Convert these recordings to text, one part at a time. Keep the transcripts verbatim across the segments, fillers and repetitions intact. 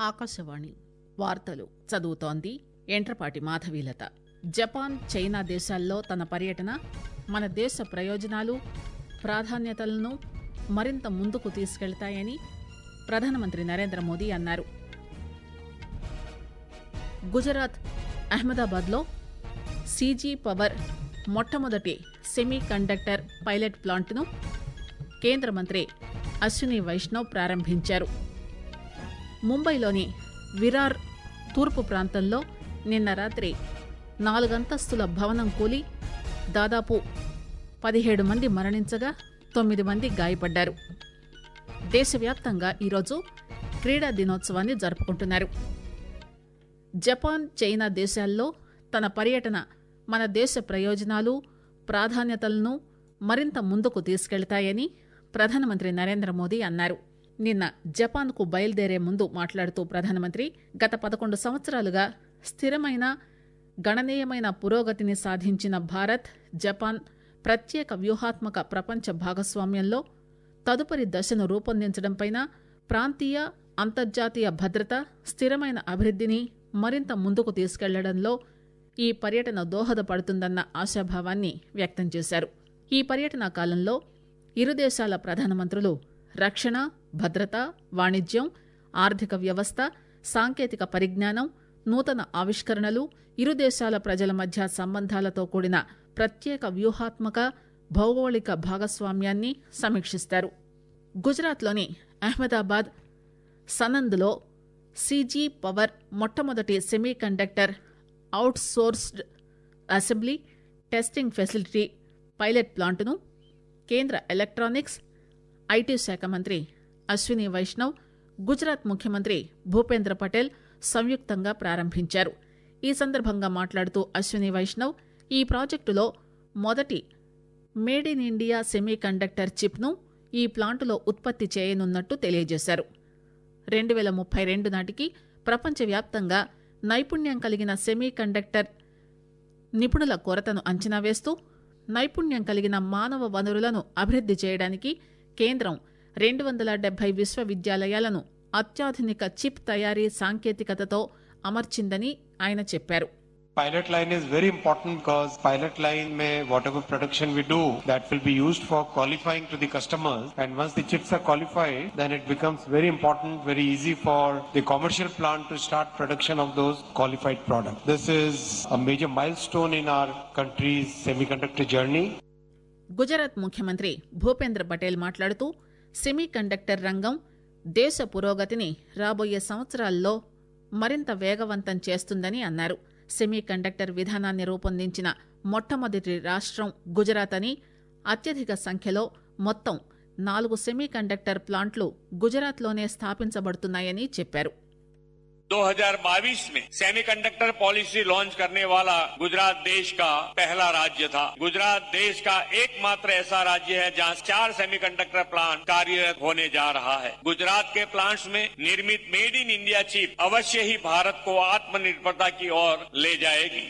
ఆకాశవాణి వార్తలు చదువుతోంది Entrapati Madhavilatha. Japan, China దేశాల్లో తన పర్యటన మన దేశ ప్రయోజనాలు, ప్రాధాన్యతలను మరింత ముందుకు తీసుకెళ్తాయని ప్రధానమంత్రి నరేంద్ర మోదీ అన్నారు. గుజరాత్ అహ్మదాబాద్లో సీజీ పవర్ మొట్టమొదటి సెమీ కండక్టర్ పైలట్ ప్లాంట్ను కేంద్ర మంత్రి అశ్విని వైష్ణవ్ ప్రారంభించారు. ముంబైలోని విరార్ తూర్పు ప్రాంతంలో నిన్న రాత్రి నాలుగంతస్తుల భవనం కూలి దాదాపు పదిహేడు మంది మరణించగా తొమ్మిది మంది గాయపడ్డారు. దేశవ్యాప్తంగా ఈరోజు క్రీడా దినోత్సవాన్ని జరుపుకుంటున్నారు. జపాన్, చైనా దేశాల్లో తన పర్యటన మన దేశ ప్రయోజనాలు, ప్రాధాన్యతలను మరింత ముందుకు తీసుకెళ్తాయని ప్రధానమంత్రి నరేంద్ర మోదీ అన్నారు. నిన్న జపాన్కు బయలుదేరే ముందు మాట్లాడుతూ ప్రధానమంత్రి గత పదకొండు సంవత్సరాలుగా స్థిరమైన, గణనీయమైన పురోగతిని సాధించిన భారత్, జపాన్ ప్రత్యేక వ్యూహాత్మక ప్రపంచ భాగస్వామ్యంలో తదుపరి దశను రూపొందించడంపై ప్రాంతీయ, అంతర్జాతీయ భద్రత, స్థిరమైన అభివృద్ధిని మరింత ముందుకు తీసుకెళ్లడంలో ఈ పర్యటన దోహదపడుతుందన్న ఆశాభావాన్ని వ్యక్తం చేశారు. ఈ పర్యటన కాలంలో ఇరు దేశాల ప్రధానమంత్రులు రక్షణ, భద్రత, వాణిజ్యం, ఆర్థిక వ్యవస్థ, సాంకేతిక పరిజ్ఞానం, నూతన ఆవిష్కరణలు, ఇరు దేశాల ప్రజల మధ్య సంబంధాలతో కూడిన ప్రత్యేక వ్యూహాత్మక, భౌగోళిక భాగస్వామ్యాన్ని సమీక్షిస్తారు. గుజరాత్లోని అహ్మదాబాద్ సనంద్లో సీజీ పవర్ మొట్టమొదటి semiconductor outsourced assembly testing facility pilot ప్లాంటును కేంద్ర ఎలక్ట్రానిక్స్, ఐటీ శాఖ మంత్రి అశ్విని వైష్ణవ్, గుజరాత్ ముఖ్యమంత్రి భూపేంద్ర పటేల్ సంయుక్తంగా ప్రారంభించారు. ఈ సందర్భంగా మాట్లాడుతూ అశ్విని వైష్ణవ్ ఈ ప్రాజెక్టులో మొదటి made in India semiconductor చిప్ను ఈ ప్లాంటులో ఉత్పత్తి చేయనున్నట్టు తెలియజేశారు. రెండు వేల ముప్పై రెండు నాటికి ప్రపంచవ్యాప్తంగా నైపుణ్యం కలిగిన సెమీ కండక్టర్ నిపుణుల కొరతను అంచనా వేస్తూ నైపుణ్యం కలిగిన మానవ వనరులను అభివృద్ది చేయడానికి కేంద్రం రెండు వందల డెబ్బై విశ్వవిద్యాలయాలను అత్యాధునిక చిప్ తయారీ సాంకేతికతతో అమర్చిందని ఆయన చెప్పారు. Pilot line is very important because pilot line may whatever production we do that will be used for qualifying to the customers, and once the chips are qualified then it becomes very important, very easy for the commercial plant to start production of those qualified products. This is a major milestone in our country's semiconductor journey. Gujarat ముఖ్యమంత్రి భూపేంద్ర పటేల్ మాట్లాడుతూ semi conductor రంగం దేశ పురోగతిని రాబోయే సంవత్సరాల్లో మరింత వేగవంతం చేస్తుందని అన్నారు. సెమీ కండక్టర్ విధానాన్ని రూపొందించిన మొట్టమొదటి రాష్ట్రం గుజరాత్ అని, అత్యధిక సంఖ్యలో మొత్తం నాలుగు సెమీ కండక్టర్ ప్లాంట్లు గుజరాత్లోనే స్థాపించబడుతున్నాయని చెప్పారు. दो हज़ार बाईस में सेमीकंडक्टर पॉलिसी लॉन्च करने वाला गुजरात देश का पहला राज्य था. गुजरात देश का एकमात्र ऐसा राज्य है जहां चार सेमीकंडक्टर प्लांट कार्यरत होने जा रहा है. गुजरात के प्लांट्स में निर्मित मेड इन इंडिया चिप अवश्य ही भारत को आत्मनिर्भरता की ओर ले जाएगी.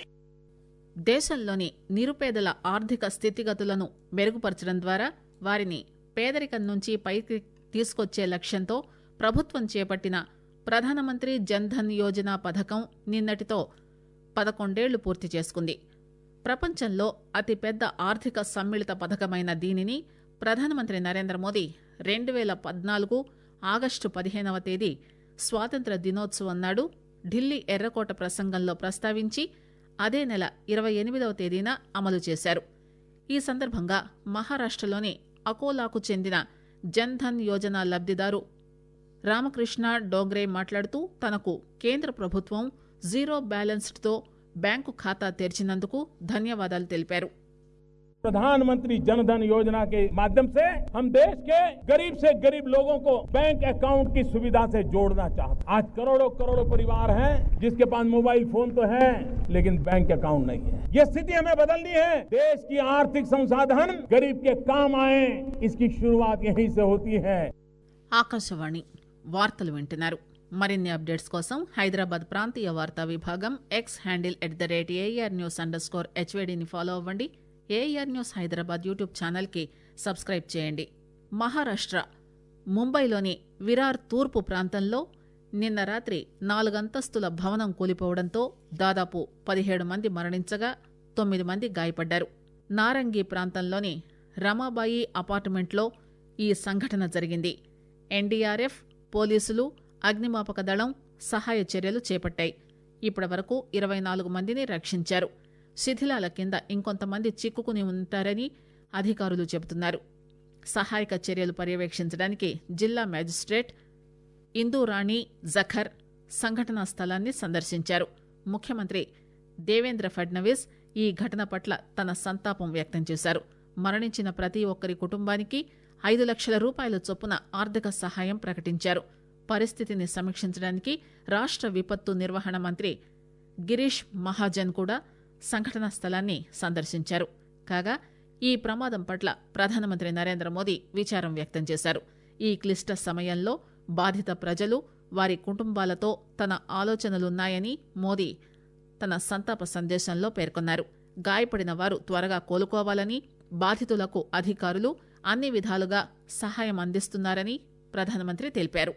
దేశంలోని నిరుపేదల ఆర్థిక స్థితిగతులను మెరుగుపరచడం ద్వారా వారిని పేదరికం నుంచి పైకి తీసుకొచ్చే లక్ష్యంతో ప్రభుత్వం చేపట్టిన ప్రధానమంత్రి జన్ధన్ యోజన పథకం నిన్నటితో పదకొండేళ్లు పూర్తి చేసుకుంది. ప్రపంచంలో అతిపెద్ద ఆర్థిక సమ్మిళిత పథకమైన దీనిని ప్రధానమంత్రి నరేంద్ర మోదీ రెండు వేల పద్నాలుగు ఆగస్టు పదిహేనవ తేదీ స్వాతంత్ర దినోత్సవం నాడు ఢిల్లీ ఎర్రకోట ప్రసంగంలో ప్రస్తావించి అదే నెల ఇరవై ఎనిమిదవ తేదీన అమలు చేశారు. ఈ సందర్భంగా మహారాష్టలోని అకోలాకు చెందిన జన్ధన్ యోజన లబ్దిదారు రామకృష్ణ డోగ్రే మాట్లాడుతూ తనకు కేంద్ర ప్రభుత్వం జీరో బ్యాలెన్స్డ్తో బ్యాంకు ఖాతా తెరిచినందుకు ధన్యవాదాలు తెలిపారు. प्रधानमंत्री जन धन योजना के माध्यम से हम देश के गरीब से गरीब लोगों को बैंक अकाउंट की सुविधा से जोड़ना चाहते हैं. आज करोड़ों करोड़ों परिवार हैं जिसके पास मोबाइल फोन तो है लेकिन बैंक अकाउंट नहीं है. ये स्थिति हमें बदलनी है. देश की आर्थिक संसाधन गरीब के काम आए, इसकी शुरुआत यहीं से होती है. ఆకాశవాణి వార్తలు వింటున్నారు. మరిన్ని అప్డేట్స్ కోసం హైదరాబాద్ ప్రాంతీయ వార్తా విభాగం X handle at the rate AIR news underscore హెచ్వేడిని ఫాలో అవ్వండి. ఏఆర్ న్యూస్ హైదరాబాద్ యూట్యూబ్ ఛానల్కి సబ్స్క్రైబ్ చేయండి. మహారాష్ట్ర ముంబైలోని విరార్ తూర్పు ప్రాంతంలో నిన్న రాత్రి నాలుగంతస్తుల భవనం కూలిపోవడంతో దాదాపు పదిహేడు మంది మరణించగా తొమ్మిది మంది గాయపడ్డారు. నారంగి ప్రాంతంలోని రమాబాయి అపార్ట్మెంట్లో ఈ సంఘటన జరిగింది. ఎన్డీఆర్ఎఫ్, పోలీసులు, అగ్నిమాపక దళం సహాయ చర్యలు చేపట్టాయి. ఇప్పటి వరకు ఇరవై నాలుగు మందిని రక్షించారు. శిథిలాల కింద ఇంకొంతమంది చిక్కుకుని ఉంటారని అధికారులు చెబుతున్నారు. సహాయక చర్యలు పర్యవేక్షించడానికి జిల్లా మేజిస్ట్రేట్ ఇందూరాణి జఖర్ సంఘటనా స్థలాన్ని సందర్శించారు. ముఖ్యమంత్రి దేవేంద్ర ఫడ్నవీస్ ఈ ఘటన పట్ల తన సంతాపం వ్యక్తం చేశారు. మరణించిన ప్రతి ఒక్కరి కుటుంబానికి ఐదు లక్షల రూపాయల చొప్పున ఆర్థిక సహాయం ప్రకటించారు. పరిస్థితిని సమీక్షించడానికి రాష్ట్ర విపత్తు నిర్వహణ మంత్రి గిరీష్ మహాజన్ కూడా సంఘటనా స్థలాన్ని సందర్శించారు. కాగా ఈ ప్రమాదం పట్ల ప్రధానమంత్రి నరేంద్ర మోదీ విచారం వ్యక్తం చేశారు. ఈ క్లిష్ట సమయంలో బాధిత ప్రజలు, వారి కుటుంబాలతో తన ఆలోచనలున్నాయని మోదీ తన సంతాప సందేశంలో పేర్కొన్నారు. గాయపడిన వారు త్వరగా కోలుకోవాలని, బాధితులకు అధికారులు అన్ని విధాలుగా సహాయం అందిస్తున్నారని ప్రధానమంత్రి తెలిపారు.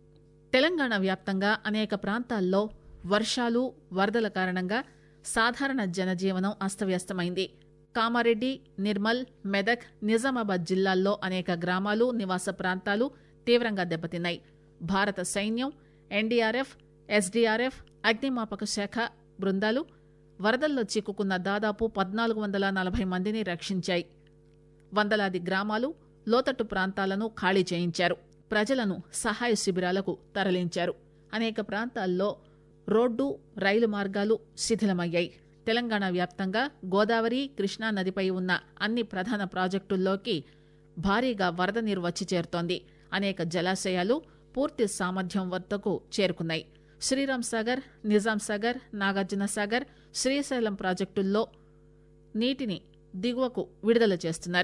తెలంగాణ వ్యాప్తంగా అనేక ప్రాంతాల్లో వర్షాలు, వరదల కారణంగా సాధారణ జనజీవనం అస్తవ్యస్తమైంది. కామారెడ్డి, నిర్మల్, మెదక్, నిజామాబాద్ జిల్లాల్లో అనేక గ్రామాలు, నివాస ప్రాంతాలు తీవ్రంగా దెబ్బతిన్నాయి. భారత సైన్యం, ఎన్డీఆర్ఎఫ్, ఎస్డీఆర్ఎఫ్, అగ్నిమాపక శాఖ బృందాలు వరదల్లో చిక్కుకున్న దాదాపు పద్నాలుగు వందల నలభై మందిని రక్షించాయి. వందలాది గ్రామాలు, లోతట్టు ప్రాంతాలను ఖాళీ చేయించారు. ప్రజలను సహాయ శిబిరాలకు తరలించారు. అనేక ప్రాంతాల్లో రోడ్డు, రైలు మార్గాలు శిథిలమయ్యాయి. తెలంగాణ వ్యాప్తంగా గోదావరి, కృష్ణా నదిపై ఉన్న అన్ని ప్రధాన ప్రాజెక్టుల్లోకి భారీగా వరద నీరు వచ్చి చేరుతోంది. అనేక జలాశయాలు పూర్తి సామర్థ్యం వద్దకు చేరుకున్నాయి. శ్రీరామ్ సాగర్, నిజాం సాగర్, నాగార్జున సాగర్, శ్రీశైలం ప్రాజెక్టుల్లో నీటిని దిగువకు విడుదల చేస్తున్నారు.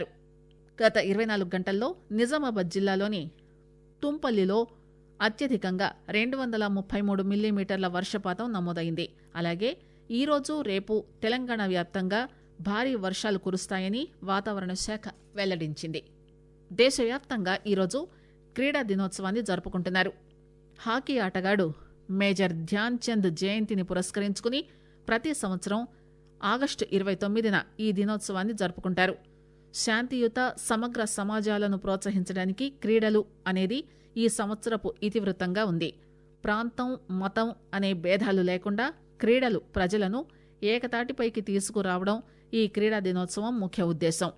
గత ఇరవై నాలుగు గంటల్లో నిజామాబాద్ జిల్లాలోని తుంపల్లిలో అత్యధికంగా రెండు వందల ముప్పై మూడు మిల్లీమీటర్ల వర్షపాతం నమోదైంది. అలాగే ఈరోజు, రేపు తెలంగాణ వ్యాప్తంగా భారీ వర్షాలు కురుస్తాయని వాతావరణ శాఖ వెల్లడించింది. దేశవ్యాప్తంగా ఈరోజు క్రీడా దినోత్సవాన్ని జరుపుకుంటున్నారు. హాకీ ఆటగాడు మేజర్ ధ్యాన్ చంద్ జయంతిని పురస్కరించుకుని ప్రతి సంవత్సరం ఆగస్టు ఇరవై తొమ్మిదిన ఈ దినోత్సవాన్ని జరుపుకుంటారు. శాంతియుత, సమగ్ర సమాజాలను ప్రోత్సహించడానికి క్రీడలు అనేది ఈ సంవత్సరపు ఇతివృత్తంగా ఉంది. ప్రాంతం, మతం అనే భేదాలు లేకుండా క్రీడలు ప్రజలను ఏకతాటిపైకి తీసుకురావడం ఈ క్రీడా దినోత్సవం ముఖ్య ఉద్దేశం.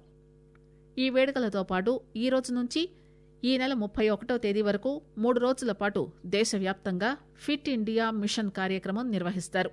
ఈ వేడుకలతో పాటు ఈ రోజు నుంచి ఈ నెల ముప్పై ఒకటో తేదీ వరకు మూడు రోజుల పాటు దేశవ్యాప్తంగా ఫిట్ ఇండియా మిషన్ కార్యక్రమం నిర్వహిస్తారు.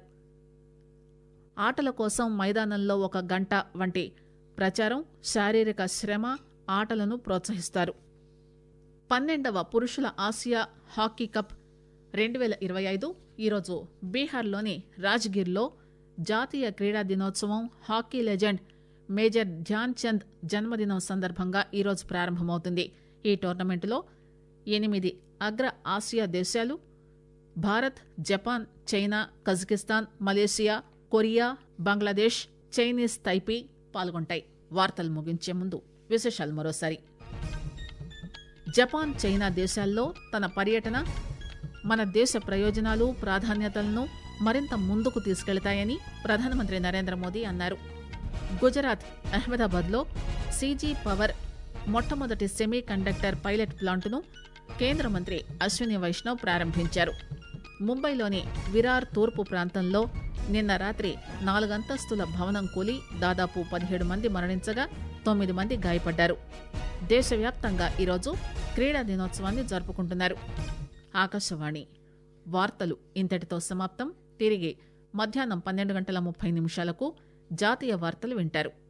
ఆటల కోసం మైదానంలో ఒక గంట వంటి ప్రచారం, శారీరక శ్రమ, ఆటలను ప్రోత్సహిస్తారు. పన్నెండవ పురుషుల ఆసియా హాకీ కప్ రెండు వేల ఇరవై ఐదు ఈరోజు బీహార్లోని రాజ్గిర్లో జాతీయ క్రీడా దినోత్సవం, hockey legend major Dhyan Chand జన్మదినం సందర్భంగా ఈరోజు ప్రారంభమవుతుంది. ఈ టోర్నమెంటులో ఎనిమిది అగ్ర ఆసియా దేశాలు Bharat, Japan, China, Kazakhstan, Malaysia, Korea, Bangladesh, Chinese Taipei పాల్గొంటాయి. వార్తలు ముగించే ముందు విశేషాలు మరోసారి. జపాన్, చైనా దేశాల్లో తన పర్యటన మన దేశ ప్రయోజనాలు, ప్రాధాన్యతలను మరింత ముందుకు తీసుకెళ్తాయని ప్రధానమంత్రి నరేంద్ర మోదీ అన్నారు. గుజరాత్ అహ్మదాబాద్లో సీజీ పవర్ మొట్టమొదటి సెమీ కండక్టర్ పైలట్ ప్లాంటును కేంద్ర మంత్రి అశ్విని వైష్ణవ్ ప్రారంభించారు. ముంబైలోని విరార్ తూర్పు ప్రాంతంలో నిన్న రాత్రి నాలుగంతస్తుల భవనం కూలి దాదాపు పదిహేడు మంది మరణించగా తొమ్మిది మంది గాయపడ్డారు. దేశవ్యాప్తంగా ఈరోజు క్రీడా దినోత్సవాన్ని జరుపుకుంటున్నారు. ఆకాశవాణి వార్తలు ఇంతటితో సమాప్తం. తిరిగి మధ్యాహ్నం పన్నెండు గంటల ముప్పై నిమిషాలకు జాతీయ వార్తలు వింటారు.